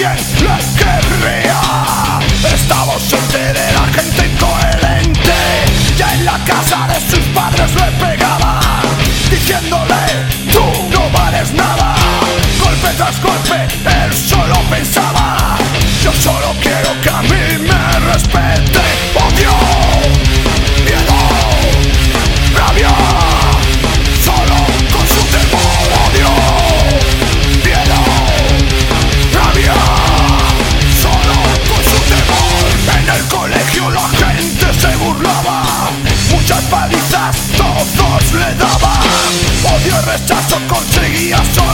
alguien le querría. Estaba ausente de la gente incoherente. Ya en la casa de sus padres le pegaba, diciéndole: tú no vales nada. Golpe tras golpe, él solo pensaba: yo solo quiero que a mí me respete. Odio, miedo, rabia, solo con su temor. Odio, miedo, rabia, solo con su temor. En el colegio la gente se burlaba, muchas palizas todos le daban. Odio y rechazo conseguía